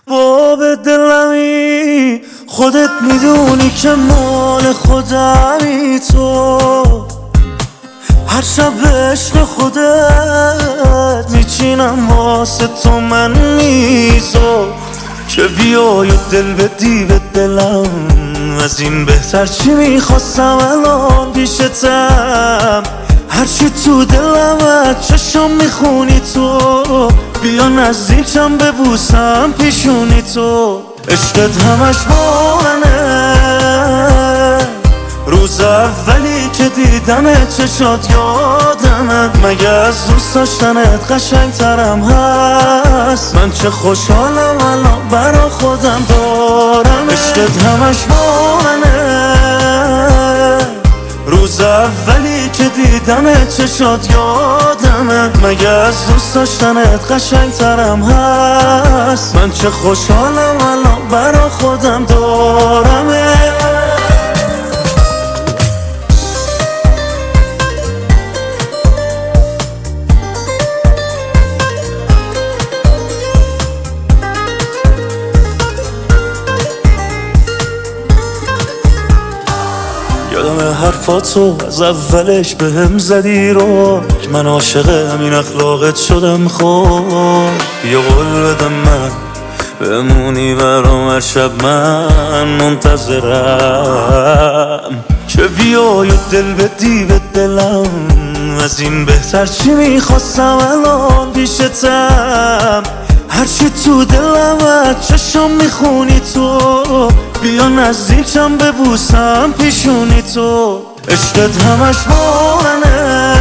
باب دلمی خودت میدونی که مال خودمی تو، هر شب عشق خودت میچینم واسه تو من میزو، که بیای و دل بدی به دلم، از این بهتر چی میخواستم الان پیشتم، هرچی تو دلم از چشم میخونی تو، بیا نزدیکم ببوسم پیشونی تو، عشقت همش با منه، روز اولی که دیدم چشات یادمه، مگه از دوست داشتنت قشنگترم هست، من چه خوشحالم الان برا خودم دارم، عشقت همش با منه، روز اولی که دیدم چشات یادمه، مگه از دوست داشتنت قشنگترم هست، من چه خوشحالم الان برا خودم دارم. یادم حرفاتو از اولش بهم زدی رو، که من عاشق همین اخلاقت شدم، خب بیا قول بدم من بمونی برام هر شب، من منتظرم، که بیای و دل بدی به دلم، از این بهتر چی میخواستم الان پیشتم، هرچی تو دلم از چشم میخونی تو، بیا نزدیکم ببوسم پیشونی تو، عشقت همش با منه،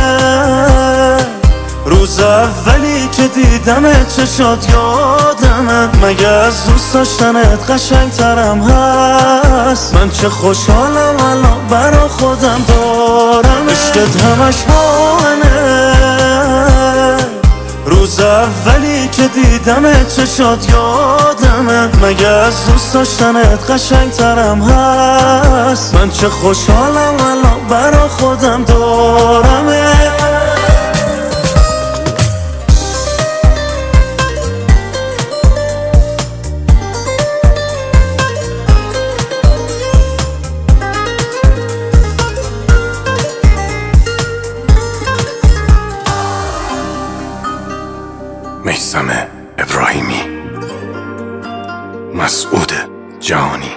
روز اولی که دیدم چشات یادمه، مگه از دوست داشتنت قشنگترم هست، من چه خوشحالم الان برا خودم دارم، عشقت همش با منه، روز اولی که دیدم چشات یادمه، مگه از دوست داشتنت قشنگترم هست، من چه خوشحالم الان برا خودم دارم. میثم ابراهیمی، مسعود جهانی.